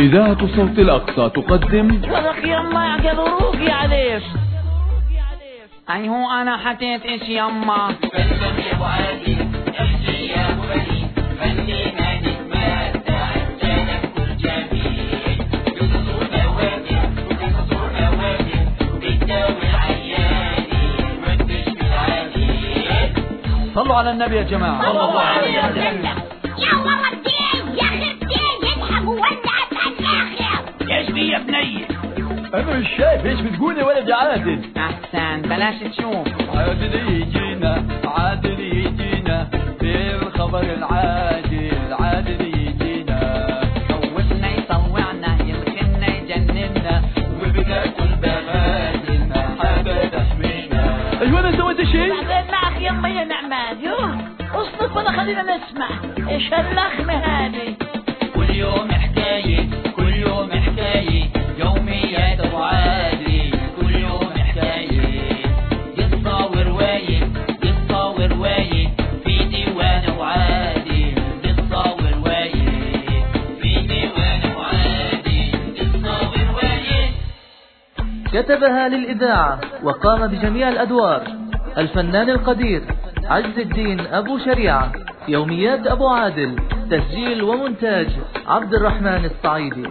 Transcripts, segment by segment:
إذاعة صوت الأقصى تقدم ولك يما يعقلوك يا عليش. أي هو أنا حتيت إيش يما فلسم يا أبو عادل احكي يا أبو بديع فنينا نتمتع جانب كل جميل بقصور أوادم وبقصور أوادم بتداوي العياني وبتشفي العليل. صلوا على النبي يا جماعة صلى الله عليه وسلم. يا والله الدين يا أخي الدين يلحق ولعت على الآخر. ايش بي يا بني؟ أنا مش شايف إيش بتقول يا ولد عادل. أحسن بلاش تشوف. عادل يجينا عادل يجينا بالخبر العاجل عادل يجينا خوفنا يطوعنا يمكننا يجننا وبناكل بغادنا حاجة تحمينا. أيوة أنا سويت شيء؟ بعدين معك يما يا نعمان يوه اصطف ولا خلينا نسمع ايش هاللخمة هذه. كل يوم حكاية كل يوم حكاية يوميات أبو عادل كل يوم حكاية قصة ورواية قصة ورواية في ديوان أبو عادل قصة ورواية في ديوان أبو عادل قصة ورواية. كتبها للإذاعة وقام بجميع الأدوار الفنان القدير عز الدين أبو شريعة. يوميات أبو عادل، تسجيل ومونتاج عبد الرحمن الصعيدي.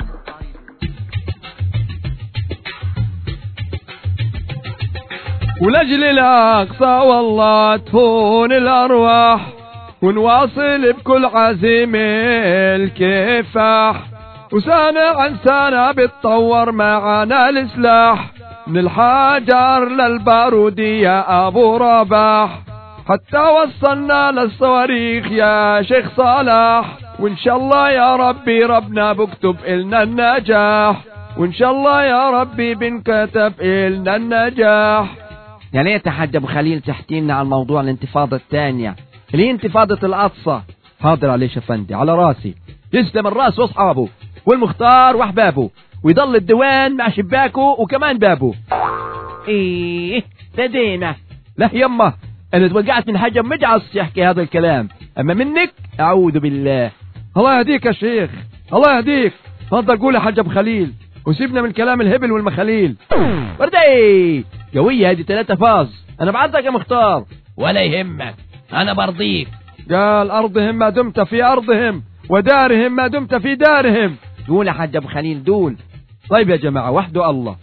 ولأجل الأقصى والله تهون الأرواح ونواصل بكل عزيمة الكفاح وسنة عن سنة بتطور معنا السلاح من الحجر للبارود يا أبو رباح حتى وصلنا للصواريخ يا شيخ صلاح وإن شاء الله يا ربي ربنا بكتب إلنا النجاح وإن شاء الله يا ربي بنكتب إلنا النجاح. يا ليت حاج ابو خليل تحكي لنا عن موضوع الانتفاضة الثانية اللي هي انتفاضة الأقصى. حاضر عليش افندي على راسي. يسلم الراس واصحابه والمختار واحبابه ويضل الديوان مع شباكه وكمان بابه. ايه بدينا. لا يما انا توقعت من حاجة مجعص يحكي هذا الكلام اما منك اعوذ بالله. الله يهديك يا شيخ الله يهديك. تفضل قول يا حاج ابو خليل وسيبنا من كلام الهبل والمخاليل. وردي قوية هذه 3 فاز. انا بعضك يا مختار. ولا يهمك أنا برضيك. قال أرضهم ما دمت في أرضهم ودارهم ما دمت في دارهم. دول يا حاج ابو خليل دول. طيب يا جماعة وحده الله.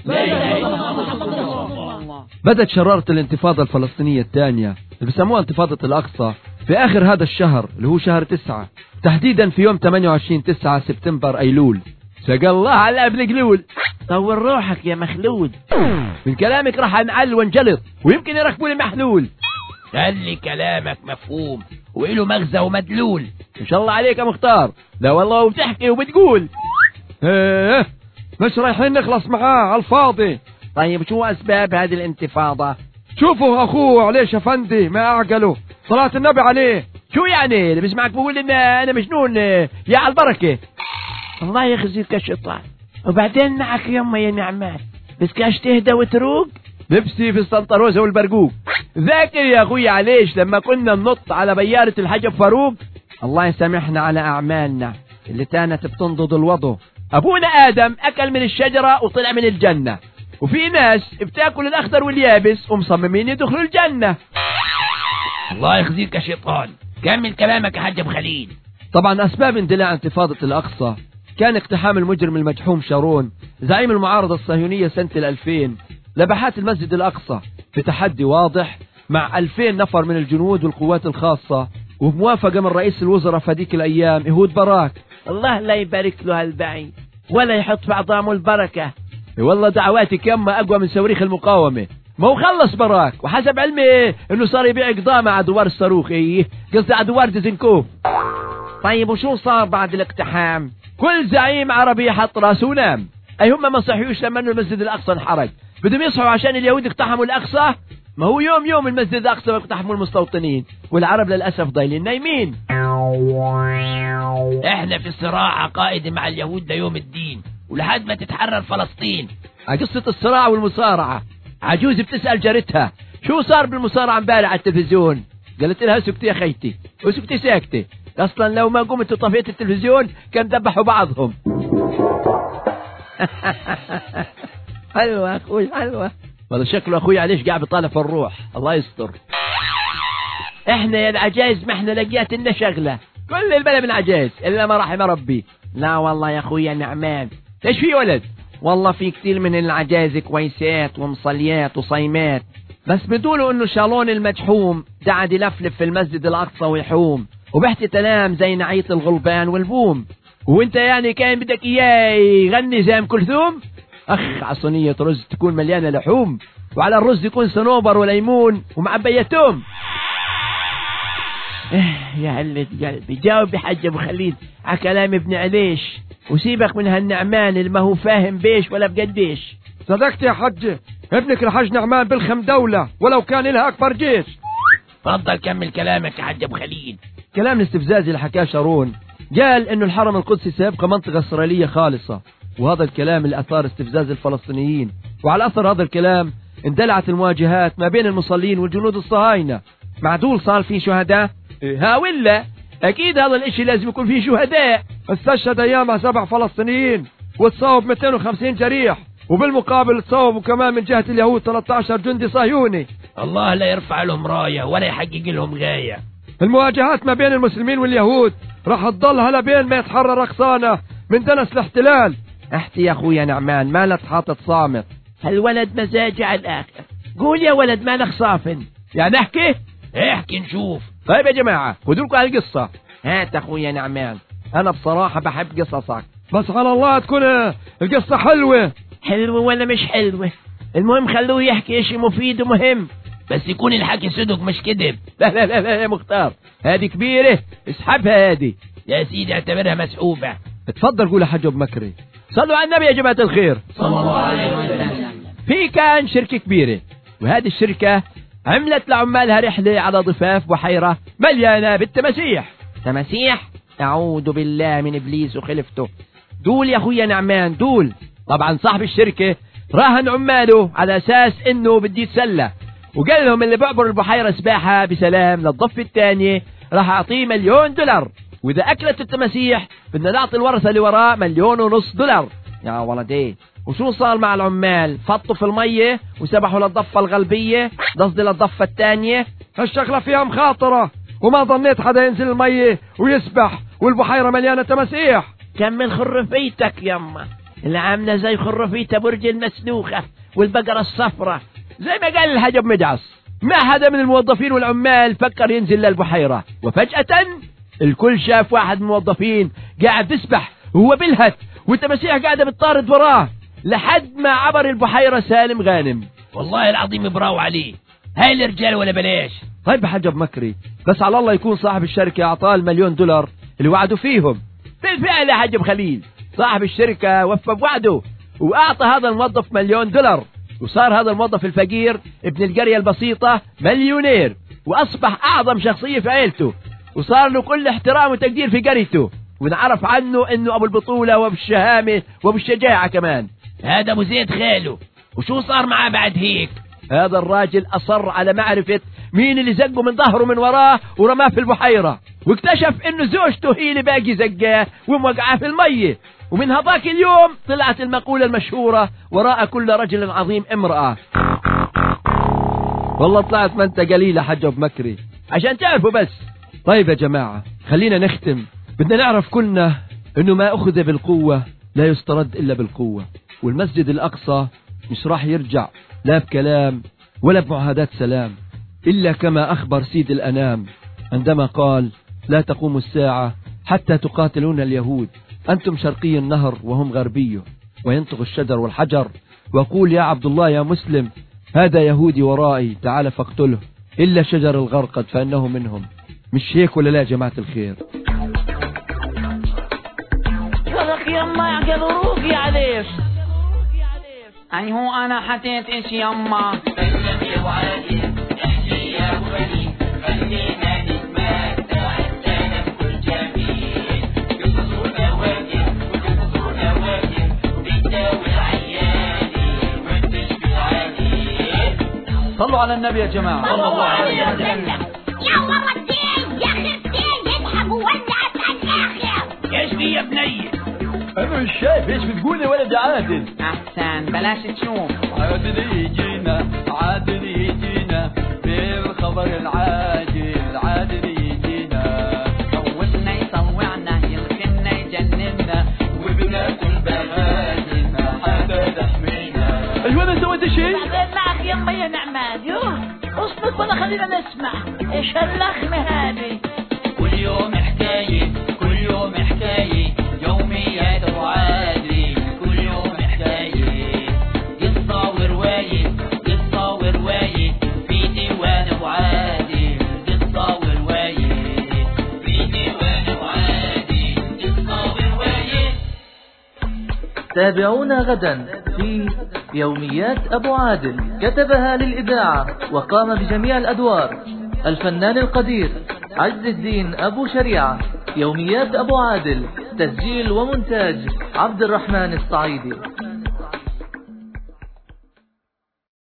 بدأت شرارة الانتفاضة الفلسطينية الثانية اللي بسموها انتفاضة الأقصى في آخر هذا الشهر اللي هو شهر 9 تحديدا في يوم 28/9 سبتمبر أيلول. سقى الله على ابن قلول. طور روحك يا مخلول. من كلامك راح انعل وانجلط ويمكن يركبوا لي محلول. خلي كلامك مفهوم وإله مغزى ومدلول. ان شاء الله عليك يا مختار. لا والله وبتحكي وبتقول ايه مش رايحين نخلص معاه على الفاضي. طيب شو اسباب هذه الانتفاضة؟ شوفوا اخوه عليش افندي ما اعقله صلاة النبي عليه. شو يعني اللي بسمعك بقول ان انا مجنون يا على البركة. الله يخزيك الشيطان. وبعدين معك يما يا نعمان بس كاش تهدى وتروق. نفسي في السنطروزة والبرقوق. ذاكر يا اخوي عليش لما كنا ننط على بيارة الحجب فاروق. الله يسامحنا على اعمالنا اللي كانت بتنضد الوضو. ابونا ادم اكل من الشجرة وطلع من الجنة وفي ناس بتاكل الاخضر واليابس ومصممين يدخلوا الجنة. الله يخزيك يا شيطان. كمل كلامك يا حاج ابو خليل. طبعا اسباب اندلاع انتفاضة الاقصى كان اقتحام المجرم المجحوم شارون زعيم المعارضة الصهيونية سنة 2000 لبحات المسجد الأقصى في تحدي واضح مع 2000 نفر من الجنود والقوات الخاصة وبموافقة من رئيس الوزراء في هذيك الأيام إهود باراك. الله لا يبارك له هالبعيد ولا يحط في عظامه البركة. والله دعواتك يما أقوى من صواريخ المقاومة. ما هو خلص باراك وحسب علمي إنه صار يبيع قضاء مع دوار الصاروخ. إيه قصدي على دوار ديزنكوف. طيب وشو صار بعد الاقتحام؟ كل زعيم عربي حط راسه ونام. أي هم ما صحيوش لما إنه المسجد الأقصى انحرق بدهم يصحوا عشان اليهود اقتحموا الأقصى. ما هو يوم المسجد الأقصى اقتحموا المستوطنين والعرب للأسف ضايلين نايمين. احنا في صراع عقائدي مع اليهود ليوم الدين ولحد ما تتحرر فلسطين. قصة الصراع والمصارعة. عجوز بتسأل جارتها شو صار بالمصارعة امبارح على التلفزيون. قالت لها سكتي يا خيتي وسكتي ساكتة. اصلا لو ما قمت وطفيت التلفزيون كان ذبحوا بعضهم. حلوة أخوي حلوة. والله شكله أخوي عليش قاعد بيطالع في الروح. الله يستر. إحنا يا العجائز ما إحنا لقيت لنا شغلة، كل البلد من عجائز إلا ما رحم ربي. لا والله يا أخوي نعمان. إيش في ولد؟ والله في كتير من العجائز كويسات ومصليات وصيمات، بس بدولوا إنه شالون المجحوم قاعد يلفلف في المسجد الأقصى ويحوم وبحكي كلام زي نعيط الغلبان والبوم. وانت يعني كان بدك اياه يغني زي ام كلثوم؟ اخ على صينية رز تكون مليانة لحوم، وعلى الرز يكون صنوبر وليمون ومعبية توم. يا علة قلبي جاوب يا حاج ابو خليل على كلام ابن عليش، وسيبك من هالنعمان اللي ما هو فاهم بيش ولا بقديش. صدقت يا حج، ابنك الحاج نعمان بالخم دولة ولو كان لها اكبر جيش. تفضل كمل كلامك يا حاج ابو خليل. كلام الاستفزازي اللي حكاه شارون، قال انه الحرم القدسي سيبقى منطقة اسرائيلية خالصة، وهذا الكلام اللي اثار استفزاز الفلسطينيين، وعلى اثر هذا الكلام اندلعت المواجهات ما بين المصلين والجنود الصهاينة. معدول صار في شهداء؟ ها ولا اكيد هذا الاشي لازم يكون فيه شهداء. استشهد ايامها 7 فلسطينيين وتصاوب 250 جريح، وبالمقابل تصاوبوا كمان من جهة اليهود 13 جندي صهيوني. الله لا يرفع لهم راية ولا يحقق لهم غاية. المواجهات ما بين المسلمين واليهود راح تضلها لبين ما يتحرر أغصانه من دنس الاحتلال. احتي يا اخويا نعمان مالك حاطط صامت؟ هالولد مزاجي على الآخر. قول يا ولد مالك صافن. يعني احكي نشوف. طيب يا جماعة خذوا لكم هالقصة. هات اخويا نعمان. انا بصراحة بحب قصصك، بس على الله تكون القصة حلوة. حلوة ولا مش حلوة، المهم خلوه يحكي اشي مفيد ومهم، بس يكون الحكي صدق مش كذب. لا لا لا لا يا مختار، هذه كبيرة اسحبها هذه. يا سيدي اعتبرها مسحوبة. اتفضل قول يا حج ابو مكري. صلوا على النبي يا جماعة الخير صلى الله عليه وسلم. في كان شركة كبيرة، وهذه الشركة عملت لعمالها رحلة على ضفاف بحيرة مليانة بالتماسيح. تماسيح؟ أعوذ بالله من إبليس وخلفته. دول يا أخويا نعمان دول. طبعا صاحب الشركة راهن عماله على أساس إنه بدي يتسلى، وقال لهم اللي بعبر البحيرة سباحة بسلام للضفة الثانية راح أعطيه $1,000,000، وإذا أكلت التماسيح بدنا نعطي الورثة اللي وراه $1,500,000. يا ولدي وشو صار مع العمال؟ فطوا في المية وسبحوا للضفة الغربية، قصدي للضفة الثانية. هالشغلة فيها مخاطرة، وما ظنيت حدا ينزل المية ويسبح والبحيرة مليانة تماسيح. كمل خرفيتك يما، اللي عاملة زي خرفيتة برج المسلوخة والبقرة الصفرة. زي ما قال الحجب مدعس، ما حدا من الموظفين والعمال فكر ينزل للبحيرة، وفجأة الكل شاف واحد من الموظفين قاعد يسبح وهو بالهت والتماسيح قاعدة بتطارد وراه لحد ما عبر البحيرة سالم غانم. والله العظيم براو عليه، هاي الرجال ولا بلاش. طيب حجب مكري، بس على الله يكون صاحب الشركة أعطاه $1,000,000 اللي وعدوا فيهم. بالفعل يا حجب خليل صاحب الشركة وفى بوعده وأعطى هذا الموظف $1,000,000، وصار هذا الموظف الفقير ابن القرية البسيطة مليونير، وأصبح أعظم شخصية في عيلته، وصار له كل احترام وتقدير في قريته، ونعرف عنه انه ابو البطولة وابو الشهامة وابو الشجاعة كمان. هذا ابو زيد خاله، وشو صار معاه بعد هيك؟ هذا الراجل اصر على معرفة مين اللي زقه من ظهره من وراه ورماه في البحيرة، واكتشف انه زوجته هي اللي باقي زقاه وموقعاه في المية. ومن هذاك اليوم طلعت المقولة المشهورة وراء كل رجل عظيم امرأة. والله طلعت ما انت قليلة حجب مكري عشان تعرفوا بس. طيب يا جماعة خلينا نختم. بدنا نعرف كلنا انه ما اخذ بالقوة لا يسترد الا بالقوة، والمسجد الاقصى مش راح يرجع لا بكلام ولا بمعاهدات سلام، الا كما اخبر سيد الانام عندما قال: لا تقوم الساعة حتى تقاتلون اليهود، انتم شرقي النهر وهم غربيه، وينطق الشجر والحجر وقول يا عبد الله يا مسلم هذا يهودي ورائي تعال فاقتله، الا شجر الغرقد فانه منهم. مش هيك ولا لا يا جماعة الخير؟ صدق يما يعقل روقي عليك. أي هو أنا حطيت إيش يما. صلوا على النبي يا جماعة. صلى الله عليه وسلم. يا ولدين يا خرتين اضحكوا ولعت على الآخر. ايش في يا بني؟ انا مش شايف ايش بتقول يا ولد عادل. احسن بلاش تشوف. عادل يجينا عادل يجينا بالخبر العاجل، عادل يجينا خوفنا يطوعنا يلخنا يجننا وبناكل بهايم حاجة تحمينا. ايش وانا سويت شيء؟ بعدين معك يما يا نعمان. يوه اصبر ولا خلينا نسمع ايش هاللخمة هذه. كل يوم حكاية كل يوم حكاية يوميات أبو عادل، كل يوم حكاية قصة ورواية قصة ورواية في ديوان أبو عادل، قصة ورواية في ديوان أبو عادل، قصة ورواية. تابعونا غدا في يوميات أبو عادل. كتبها للإذاعة وقام بجميع الأدوار الفنان القدير عز الدين أبو شريعة. يوميات أبو عادل، تسجيل ومونتاج عبد الرحمن الصعيدي.